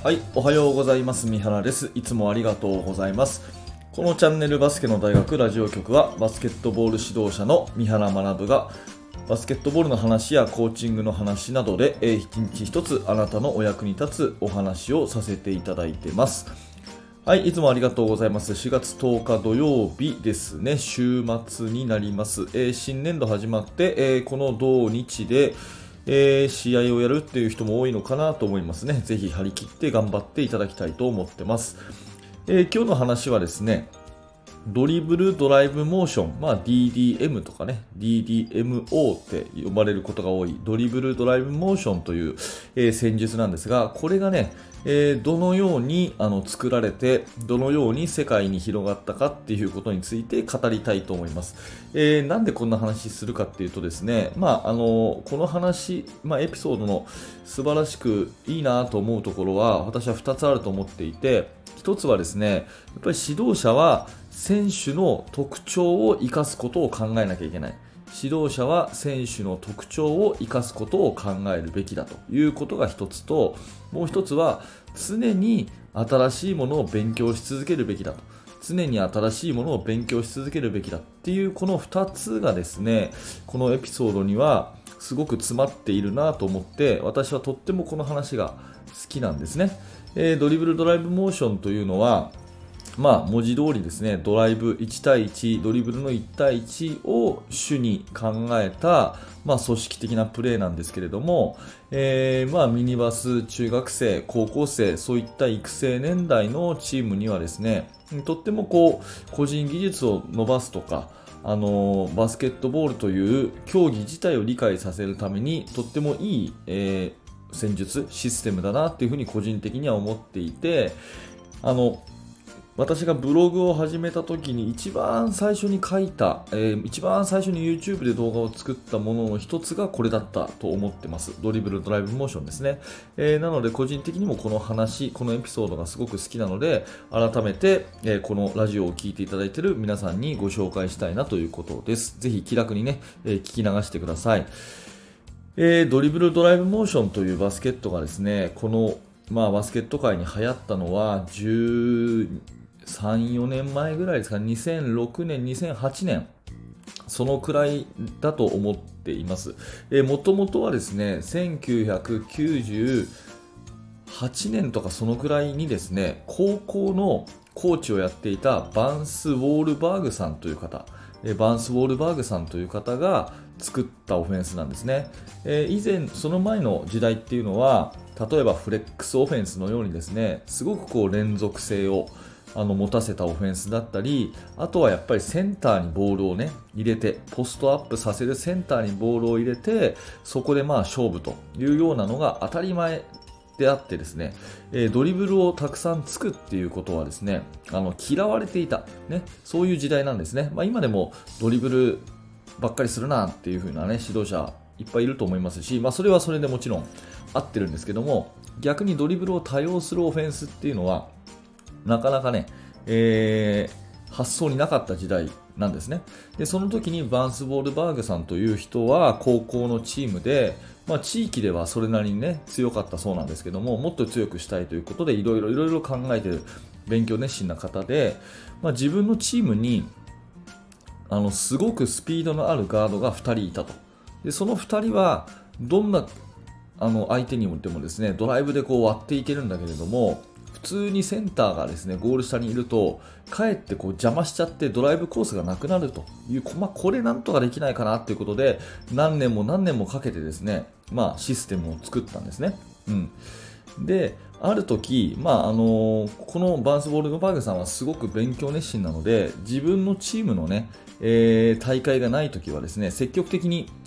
はい、おはようございます。三原です。いつもありがとうございます。このチャンネルバスケの大学ラジオ局はバスケットボール指導者の三原学がバスケットボールの話やコーチングの話などで一日一つあなたのお役に立つお話をさせていただいてます。はい、いつもありがとうございます。4月10日土曜日ですね。週末になります。新年度始まって、この土日で試合をやるっていう人も多いのかなと思いますね。ぜひ張り切って頑張っていただきたいと思ってます。今日の話はですね、ドリブルドライブモーション、DDM とかね、DDMO って呼ばれることが多いドリブルドライブモーションという、戦術なんですが、これがね、どのように作られて、どのように世界に広がったかっていうことについて語りたいと思います。なんでこんな話するかっていうとですね、この話、エピソードの素晴らしくいいなと思うところは、私は2つあると思っていて、1つはですね、やっぱり指導者は選手の特徴を生かすことを考えなきゃいけない。指導者は選手の特徴を生かすことを考えるべきだということが一つと、もう一つは常に新しいものを勉強し続けるべきだと。常に新しいものを勉強し続けるべきだっていうこの2つがですね、このエピソードにはすごく詰まっているなと思って、私はとってもこの話が好きなんですね。ドリブルドライブモーションというのは、文字通りですね、ドライブ1対1、ドリブルの1対1を主に考えた、組織的なプレーなんですけれども、ミニバス、中学生、高校生、そういった育成年代のチームにはですね、とっても個人技術を伸ばすとか、バスケットボールという競技自体を理解させるために、とってもいい、戦術、システムだなっていうふうに個人的には思っていて、私がブログを始めた時に一番最初に書いた、一番最初に YouTube で動画を作ったものの一つがこれだったと思ってます。ドリブルドライブモーションですね。なので個人的にもこの話、このエピソードがすごく好きなので、改めて、このラジオを聞いていただいている皆さんにご紹介したいなということです。ぜひ気楽にね、聞き流してください。ドリブルドライブモーションというバスケットがですね、このバスケット界に流行ったのは13、4年前ぐらいですか、2006年、2008年、そのくらいだと思っています。もともとはですね、1998年とかそのくらいにですね、高校のコーチをやっていたバンス・ウォールバーグさんという方、バンス・ウォールバーグさんという方が作ったオフェンスなんですね。以前、その前の時代っていうのは、例えばフレックスオフェンスのようにですね、すごく連続性を持たせたオフェンスだったり、あとはやっぱりセンターにボールをね入れて、ポストアップさせるセンターにボールを入れて、そこで勝負というようなのが当たり前であってですね、ドリブルをたくさんつくっていうことはですね、嫌われていた、ね、そういう時代なんですね。今でもドリブルばっかりするなっていう風なね、指導者いっぱいいると思いますし、それはそれでもちろん合ってるんですけども、逆にドリブルを多用するオフェンスっていうのはなかなかね、発想になかった時代なんですね。で、その時にバンス・ボールバーグさんという人は高校のチームで、地域ではそれなりにね強かったそうなんですけども、もっと強くしたいということでいろいろ考えている勉強熱心な方で、自分のチームにすごくスピードのあるガードが2人いたと。で、その2人はどんな相手によってもですね、ドライブで割っていけるんだけれども、普通にセンターがですねゴール下にいるとかえって邪魔しちゃってドライブコースがなくなるという、これなんとかできないかなということで何年もかけてですね、システムを作ったんですね。で、ある時、このバンス・ボールバーグさんはすごく勉強熱心なので、自分のチームのね、大会がない時はですね、積極的に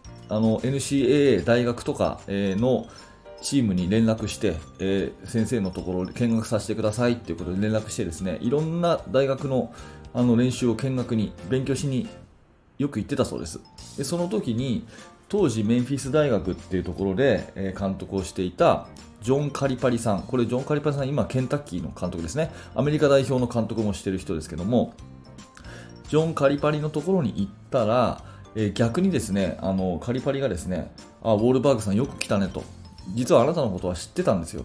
NCAA 大学とかのチームに連絡して、先生のところを見学させてくださいということで連絡してですね、いろんな大学の練習を見学に勉強しによく行ってたそうです。で、その時に当時メンフィス大学っていうところで監督をしていたジョン・カリパリさん、これジョン・カリパリさん、今ケンタッキーの監督ですね。アメリカ代表の監督もしている人ですけども、ジョン・カリパリのところに行ったら、逆にですね、カリパリがですね、ウォールバーグさんよく来たねと、実はあなたのことは知ってたんですよと、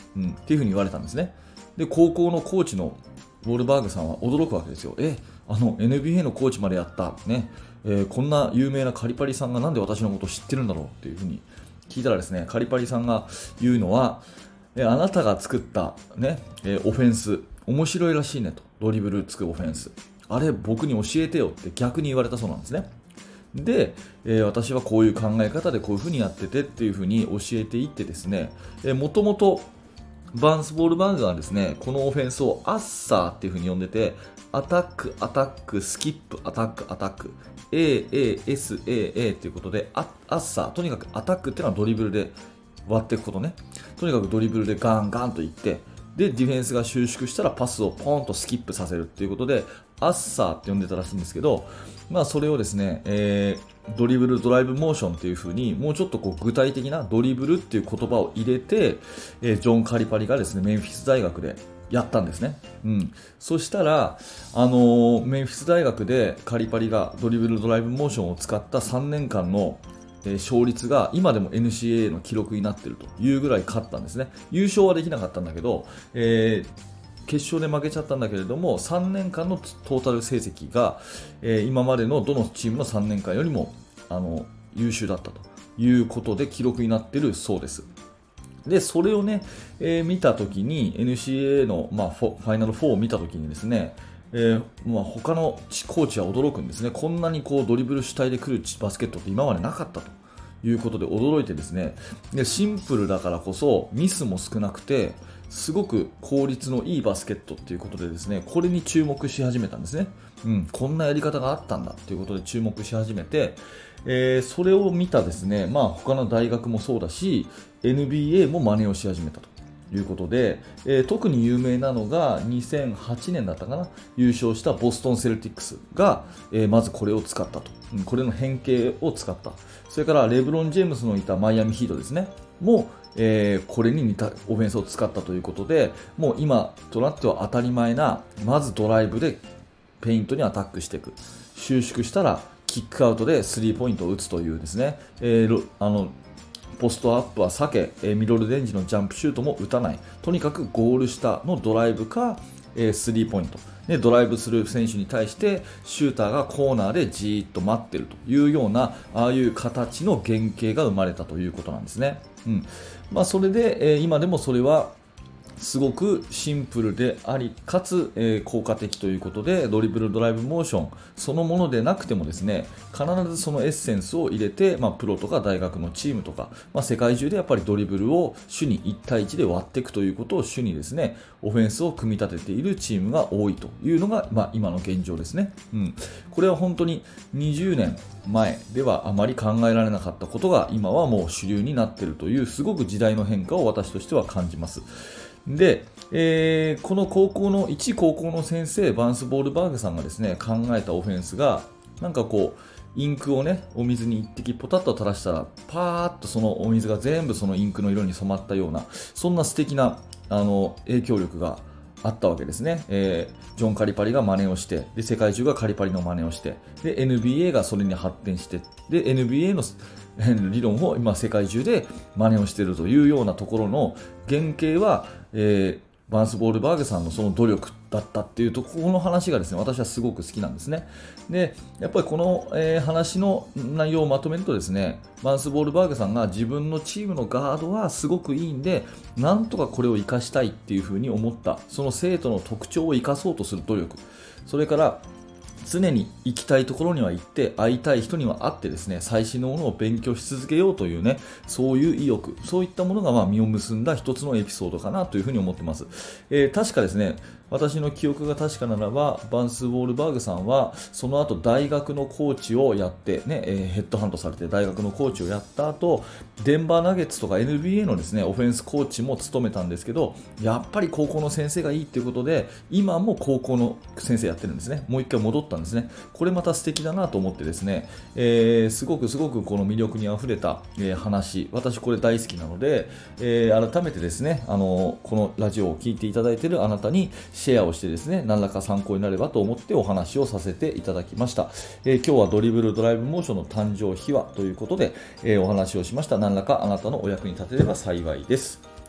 っていうふうに言われたんですね。で、高校のコーチのウォルバーグさんは驚くわけですよ。NBA のコーチまでやった、ねこんな有名なカリパリさんがなんで私のことを知ってるんだろうっていうふうに聞いたらですね、カリパリさんが言うのは、あなたが作った、オフェンス面白いらしいねと。ドリブルつくオフェンス、あれ僕に教えてよって逆に言われたそうなんですね。で、私はこういう考え方でこういうふうにやっててっていうふうに教えていってですね、もともとバンスボールバーグはですね、このオフェンスをアッサーっていうふうに呼んでて、アタック、アタック、スキップ、アタック、アタック、AASAA ということで、アッサー、とにかくアタックっていうのはドリブルで割っていくことね。とにかくドリブルでガンガンといって、で、ディフェンスが収縮したらパスをポンとスキップさせるっていうことで、アッサーって呼んでたらしいんですけど、それをですね、ドリブル、ドライブモーションっていう風に、もうちょっと具体的なドリブルっていう言葉を入れて、ジョン・カリパリがですね、メンフィス大学でやったんですね。そしたら、メンフィス大学でカリパリがドリブル、ドライブモーションを使った3年間の勝率が今でも NCAA の記録になっているというぐらい勝ったんですね。優勝はできなかったんだけど、決勝で負けちゃったんだけれども、3年間のトータル成績が、今までのどのチームの3年間よりも優秀だったということで記録になっているそうです。で、それをね、見たときに NCAA の、ファイナル4を見たときにですね、他のコーチは驚くんですね。こんなにドリブル主体で来るバスケットって今までなかったということで驚いてですね、でシンプルだからこそミスも少なくてすごく効率のいいバスケットっていうことでですね、これに注目し始めたんですね。こんなやり方があったんだということで注目し始めて、それを見たですね、他の大学もそうだし NBA も真似をし始めたということで、特に有名なのが2008年だったかな、優勝したボストンセルティックスが、まずこれを使ったと、これの変形を使った。それからレブロン・ジェームスのいたマイアミヒートですねも、これに似たオフェンスを使ったということで、もう今となっては当たり前な、まずドライブでペイントにアタックしていく、収縮したらキックアウトでスリーポイントを打つというですね、ポストアップは避け、ミドルレンジのジャンプシュートも打たない、とにかくゴール下のドライブか、スリーポイントでドライブする選手に対してシューターがコーナーでじーっと待っているというような、ああいう形の原型が生まれたということなんですね。それで、今でもそれはすごくシンプルでありかつ、効果的ということで、ドリブルドライブモーションそのものでなくてもですね、必ずそのエッセンスを入れて、プロとか大学のチームとか、世界中でやっぱりドリブルを主に1対1で割っていくということを主にですね、オフェンスを組み立てているチームが多いというのが、今の現状ですね。これは本当に20年前ではあまり考えられなかったことが今はもう主流になっているという、すごく時代の変化を私としては感じます。で、この一高校の先生、バンスボールバーグさんがですね、考えたオフェンスが、インクをね、お水に一滴ポタッと垂らしたら、パーッとそのお水が全部そのインクの色に染まったような、そんな素敵な影響力があったわけですね。ジョン・カリパリが真似をして、で世界中がカリパリの真似をして、で NBA がそれに発展して、で NBA の理論を今世界中で真似をしているというようなところの原型は、バンスボールバーグさんのその努力だったっていうところの話がですね、私はすごく好きなんですね。で、やっぱりこの、話の内容をまとめるとですね、バンスボールバーグさんが自分のチームのガードはすごくいいんで、なんとかこれを活かしたいっていうふうに思った、その生徒の特徴を生かそうとする努力、それから常に行きたいところには行って、会いたい人には会ってですね、最新のものを勉強し続けようというね、そういう意欲、そういったものが実を結んだ一つのエピソードかなというふうに思っています。確かですね、私の記憶が確かならば、バンスボールバーグさんはその後大学のコーチをやって、ヘッドハントされて大学のコーチをやった後、デンバーナゲッツとか NBA のですね、オフェンスコーチも務めたんですけど、やっぱり高校の先生がいいということで、今も高校の先生やってるんですね。もう一回戻ったんですね。これまた素敵だなと思ってですね、すごくこの魅力にあふれた、話、私これ大好きなので、改めてですね、このラジオを聞いていただいているあなたにシェアをしてですね、何らか参考になればと思ってお話をさせていただきました。今日はドリブルドライブモーションの誕生秘話ということで、お話をしました。何らかあなたのお役に立てれば幸いです。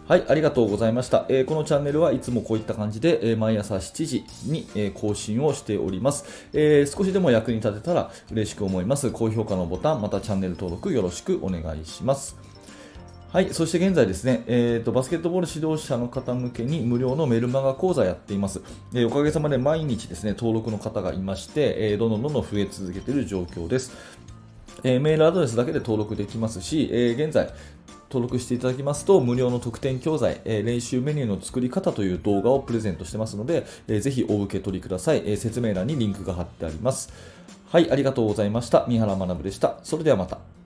はい、ありがとうございました。このチャンネルはいつもこういった感じで、毎朝7時に、更新をしております。少しでも役に立てたら嬉しく思います。高評価のボタン、またチャンネル登録よろしくお願いします。はい、そして現在ですね、バスケットボール指導者の方向けに無料のメルマガ講座やっています。おかげさまで毎日ですね、登録の方がいまして、どんどん増え続けている状況です。メールアドレスだけで登録できますし、現在登録していただきますと無料の特典教材、練習メニューの作り方という動画をプレゼントしてますので、ぜひお受け取りください。説明欄にリンクが貼ってあります。はい、ありがとうございました。三原学でした。それではまた。